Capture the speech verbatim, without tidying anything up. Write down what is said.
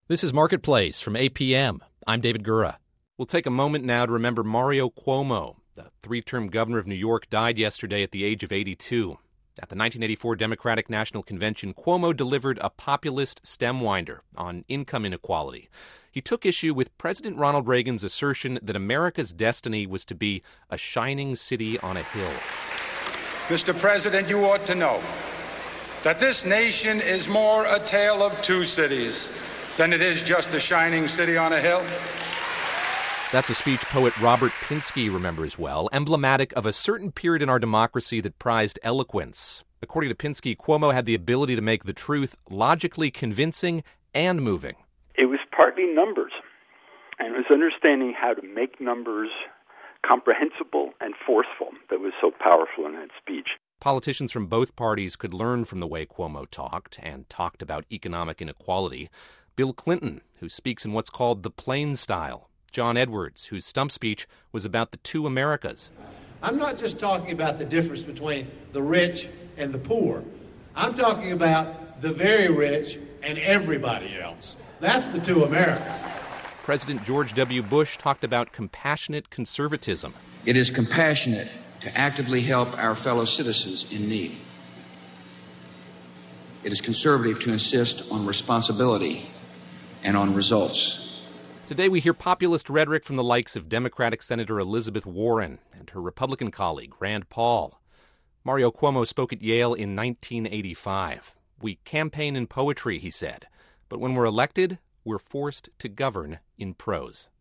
This is Marketplace from A P M. I'm David Gura. We'll take a moment now to remember Mario Cuomo. The three-term governor of New York died yesterday at the age of eighty-two. At the nineteen eighty-four Democratic National Convention, Cuomo delivered a populist stem-winder on income inequality. He took issue with President Ronald Reagan's assertion that America's destiny was to be a shining city on a hill. Mister President, you ought to know that this nation is more a tale of two cities than it is just a shining city on a hill. That's a speech poet Robert Pinsky remembers well, emblematic of a certain period in our democracy that prized eloquence. According to Pinsky, Cuomo had the ability to make the truth logically convincing and moving. It was partly numbers, and it was understanding how to make numbers comprehensible and forceful that was so powerful in that speech. Politicians from both parties could learn from the way Cuomo talked and talked about economic inequality. Bill Clinton, who speaks in what's called the plain style. John Edwards, whose stump speech was about the two Americas. I'm not just talking about the difference between the rich and the poor. I'm talking about the very rich and everybody else. That's the two Americas. President George W. Bush talked about compassionate conservatism. It is compassionate to actively help our fellow citizens in need. It is conservative to insist on responsibility and on results. Today we hear populist rhetoric from the likes of Democratic Senator Elizabeth Warren and her Republican colleague Rand Paul. Mario Cuomo spoke at Yale in nineteen eighty-five. We campaign in poetry, he said, but when we're elected, we're forced to govern in prose.